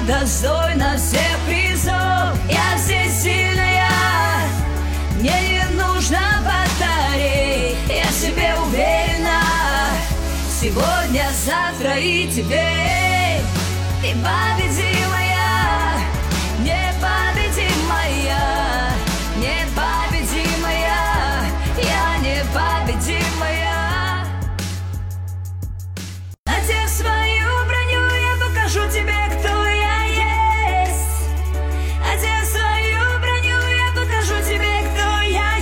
достойна всех призов. Я здесь сильная, мне не нужно батарей. Я в себе уверена, сегодня, завтра и теперь. Ты победимая, непобедимая, непобедимая, я непобедимая. Надев свою броню, я покажу тебе, кто я есть. Надев свою броню, я покажу тебе, кто я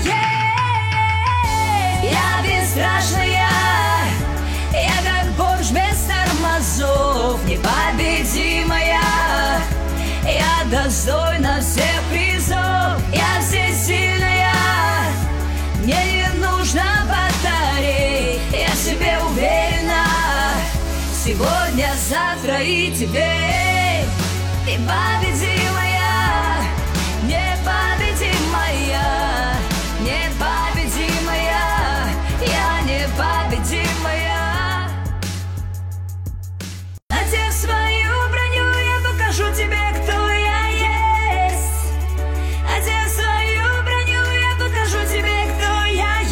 есть. Я бесстрашная, я как Порш без тормозов, непобедимая. Я достойна всех призов. Я здесь сильная, мне не нужно батарей. Я в себе уверена, сегодня, завтра и теперь. Ты победимая, непобедимая, непобедимая, я непобедимая. Надев свою броню, я покажу тебе, кто я есть. Надев свою броню, я покажу тебе, кто я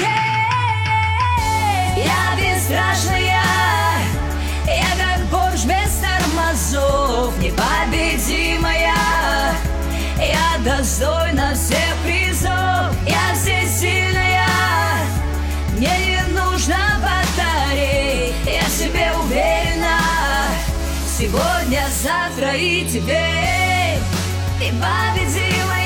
есть. Я бесстрашная, я как Порш без тормозов, непобедимая. Я достойна всех призов. Я здесь сильная, мне не нужно батарей. Я в себе уверена, сегодня, завтра и теперь. Ты победила.